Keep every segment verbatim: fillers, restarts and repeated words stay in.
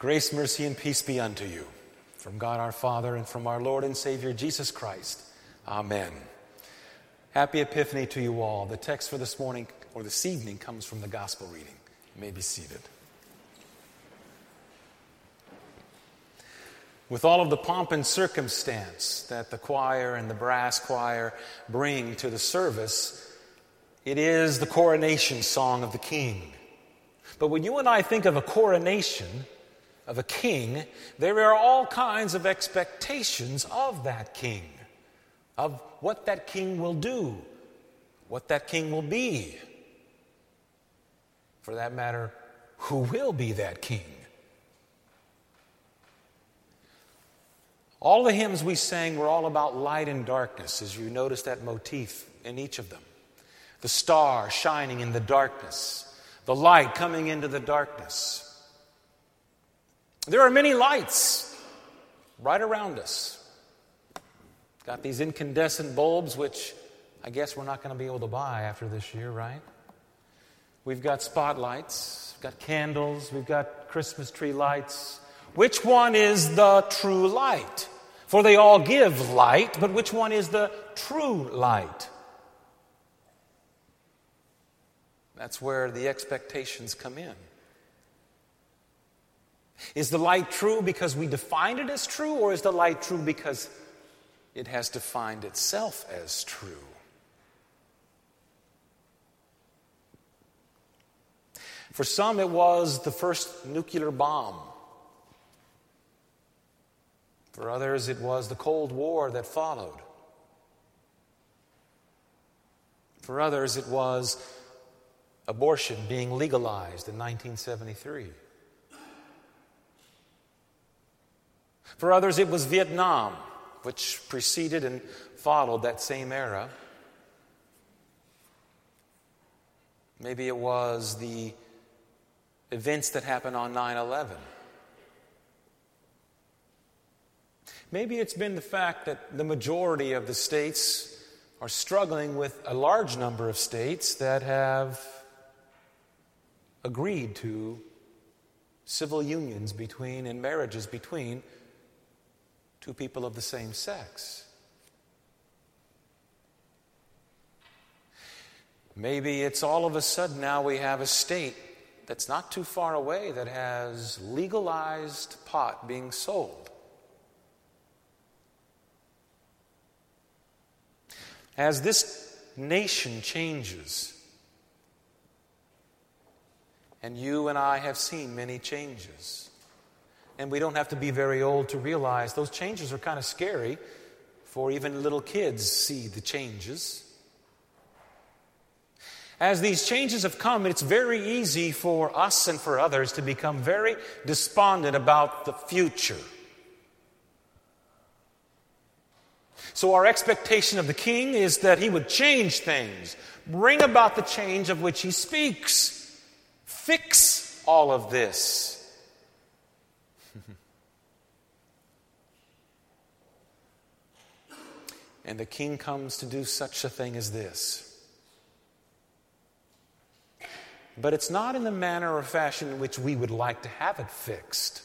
Grace, mercy, and peace be unto you from God our Father and from our Lord and Savior Jesus Christ. Amen. Happy Epiphany to you all. The text for this morning or this evening comes from the gospel reading. You may be seated. With all of the pomp and circumstance that the choir and the brass choir bring to the service, it is the coronation song of the King. But when you and I think of a coronation of a king, there are all kinds of expectations of that king, of what that king will do, what that king will be. For that matter, who will be that king? All the hymns we sang were all about light and darkness, as you notice that motif in each of them. The star shining in the darkness, the light coming into the darkness. There are many lights right around us. Got these incandescent bulbs, which I guess we're not going to be able to buy after this year, right? We've got spotlights, we've got candles, we've got Christmas tree lights. Which one is the true light? For they all give light, but which one is the true light? That's where the expectations come in. Is the light true because we defined it as true, or is the light true because it has defined itself as true? For some, it was the first nuclear bomb. For others, it was the Cold War that followed. For others, it was abortion being legalized in nineteen seventy-three. For others, it was Vietnam, which preceded and followed that same era. Maybe it was the events that happened on nine eleven. Maybe it's been the fact that the majority of the states are struggling with a large number of states that have agreed to civil unions between and marriages between two people of the same sex. Maybe it's all of a sudden now we have a state that's not too far away that has legalized pot being sold. As this nation changes, and you and I have seen many changes, and we don't have to be very old to realize those changes are kind of scary, for even little kids see the changes. As these changes have come, it's very easy for us and for others to become very despondent about the future. So our expectation of the King is that he would change things, bring about the change of which he speaks, fix all of this. And the King comes to do such a thing as this. But it's not in the manner or fashion in which we would like to have it fixed.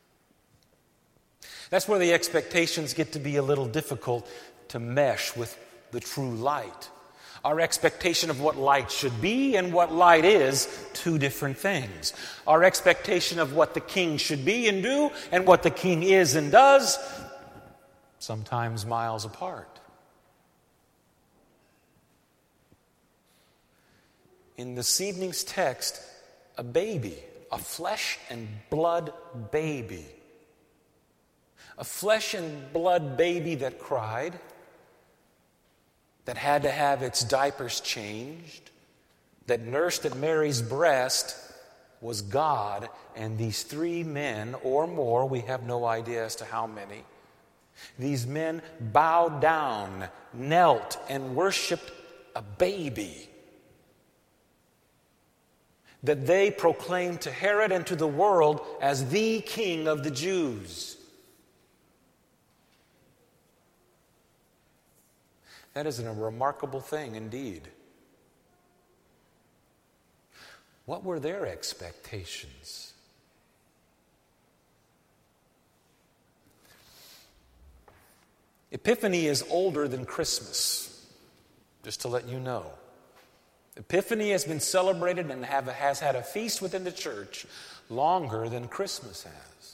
That's where the expectations get to be a little difficult to mesh with the true light. Our expectation of what light should be and what light is, two different things. Our expectation of what the King should be and do and what the King is and does, sometimes miles apart. In this evening's text, a baby, a flesh and blood baby, a flesh and blood baby that cried, that had to have its diapers changed, that nursed at Mary's breast, was God, and these three men or more, we have no idea as to how many, these men bowed down, knelt, and worshiped a baby that they proclaimed to Herod and to the world as the King of the Jews. That is a remarkable thing indeed. What were their expectations? Epiphany is older than Christmas, just to let you know. Epiphany has been celebrated and have, has had a feast within the church longer than Christmas has.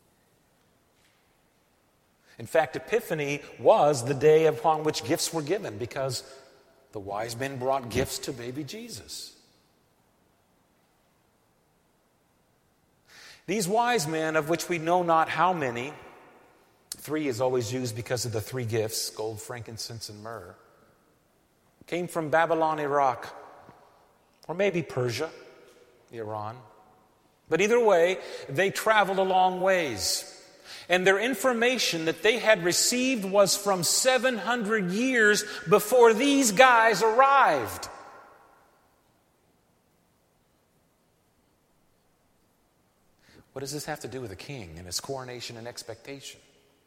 In fact, Epiphany was the day upon which gifts were given because the wise men brought gifts to baby Jesus. These wise men, of which we know not how many, three is always used because of the three gifts, gold, frankincense, and myrrh, came from Babylon, Iraq, or maybe Persia, Iran. But either way, they traveled a long ways. And their information that they had received was from seven hundred years before these guys arrived. What does this have to do with a king and his coronation and expectation?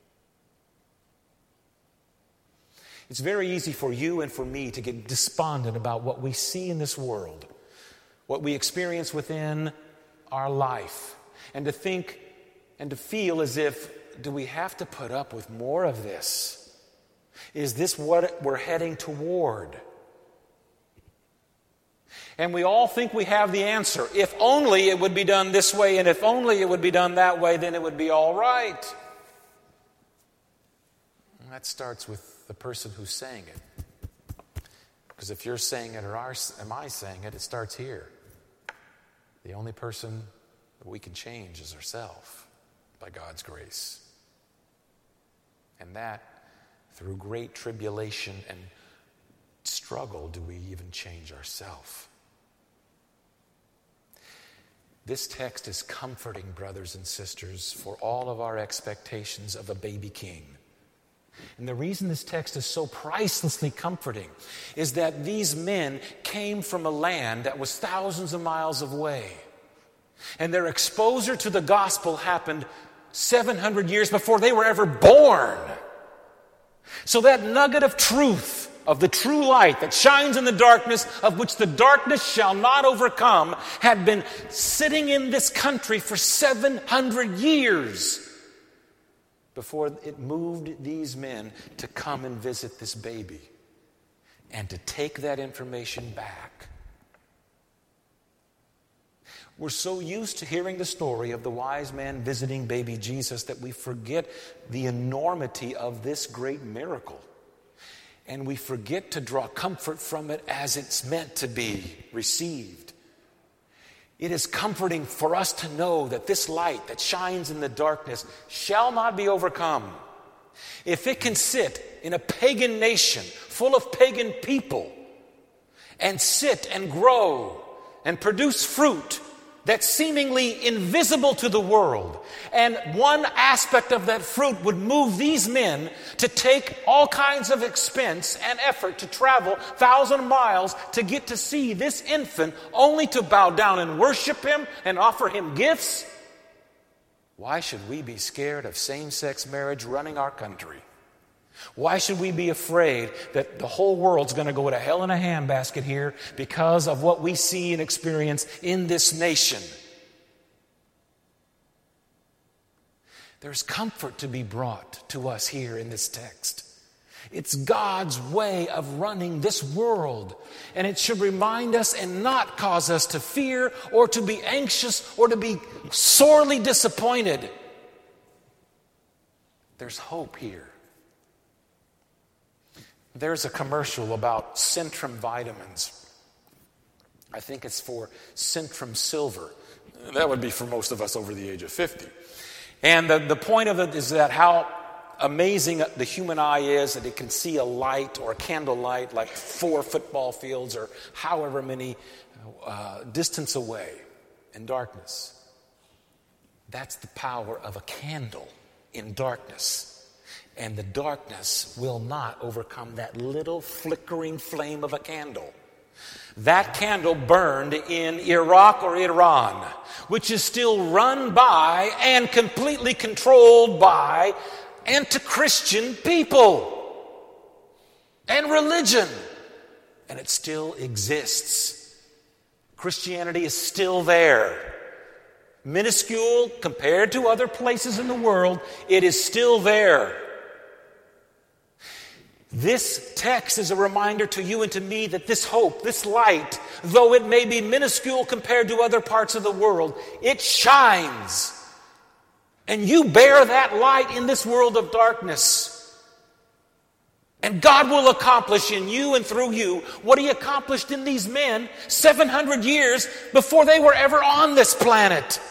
It's very easy for you and for me to get despondent about what we see in this world, what we experience within our life, and to think and to feel as if, do we have to put up with more of this? Is this what we're heading toward? And we all think we have the answer. If only it would be done this way, and if only it would be done that way, then it would be all right. And that starts with the person who's saying it. Because if you're saying it or am I saying it, it starts here. The only person that we can change is ourselves by God's grace. And that, through great tribulation and struggle, do we even change ourselves. This text is comforting, brothers and sisters, for all of our expectations of a baby king. And the reason this text is so pricelessly comforting is that these men came from a land that was thousands of miles away. And their exposure to the gospel happened seven hundred years before they were ever born. So that nugget of truth, of the true light that shines in the darkness, of which the darkness shall not overcome, had been sitting in this country for seven hundred years before it moved these men to come and visit this baby and to take that information back. We're so used to hearing the story of the wise man visiting baby Jesus that we forget the enormity of this great miracle. And we forget to draw comfort from it as it's meant to be received. It is comforting for us to know that this light that shines in the darkness shall not be overcome. If it can sit in a pagan nation full of pagan people and sit and grow and produce fruit that's seemingly invisible to the world, and one aspect of that fruit would move these men to take all kinds of expense and effort to travel thousand miles to get to see this infant, only to bow down and worship him and offer him gifts, why should we be scared of same-sex marriage running our country? Why should we be afraid that the whole world's going to go to hell in a handbasket here because of what we see and experience in this nation? There's comfort to be brought to us here in this text. It's God's way of running this world, and it should remind us and not cause us to fear or to be anxious or to be sorely disappointed. There's hope here. There's a commercial about Centrum vitamins. I think it's for Centrum Silver. That would be for most of us over the age of fifty. And the, the point of it is that how amazing the human eye is, that it can see a light or a candle light like four football fields or however many uh, distance away in darkness. That's the power of a candle in darkness. And the darkness will not overcome that little flickering flame of a candle. That candle burned in Iraq or Iran, which is still run by and completely controlled by anti-Christian people and religion. And it still exists. Christianity is still there. Minuscule compared to other places in the world, it is still there. This text is a reminder to you and to me that this hope, this light, though it may be minuscule compared to other parts of the world, it shines. And you bear that light in this world of darkness. And God will accomplish in you and through you what He accomplished in these men seven hundred years before they were ever on this planet.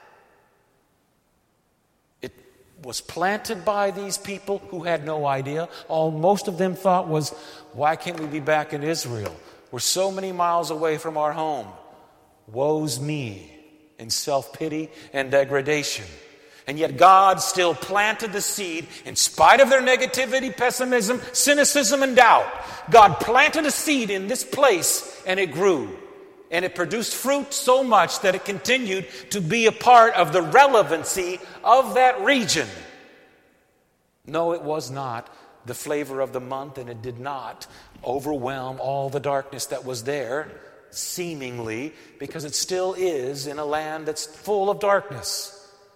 It was planted by these people who had no idea. All most of them thought was, why can't we be back in Israel? We're so many miles away from our home. Woe's me, in self-pity and degradation. And yet God still planted the seed in spite of their negativity, pessimism, cynicism, and doubt. God planted a seed in this place and it grew. And it produced fruit so much that it continued to be a part of the relevancy of that region. No, it was not the flavor of the month, and it did not overwhelm all the darkness that was there, seemingly, because it still is in a land that's full of darkness.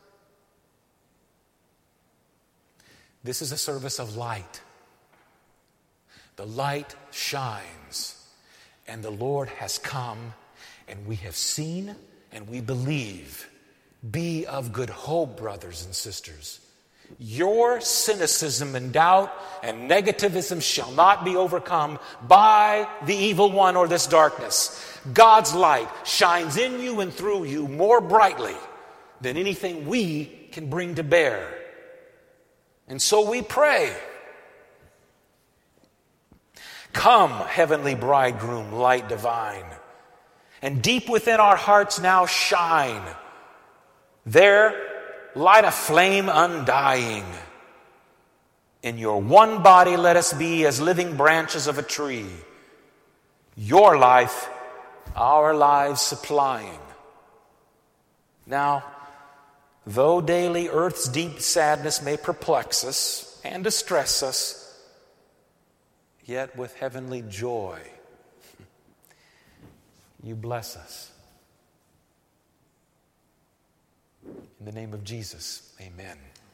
This is a service of light. The light shines, and the Lord has come, and we have seen and we believe. Be of good hope, brothers and sisters. Your cynicism and doubt and negativism shall not be overcome by the evil one or this darkness. God's light shines in you and through you more brightly than anything we can bring to bear. And so we pray. Come, heavenly bridegroom, light divine, and deep within our hearts now shine. There, light a flame undying. In your one body let us be as living branches of a tree. Your life, our lives supplying. Now, though daily earth's deep sadness may perplex us and distress us, yet with heavenly joy, you bless us. In the name of Jesus, amen.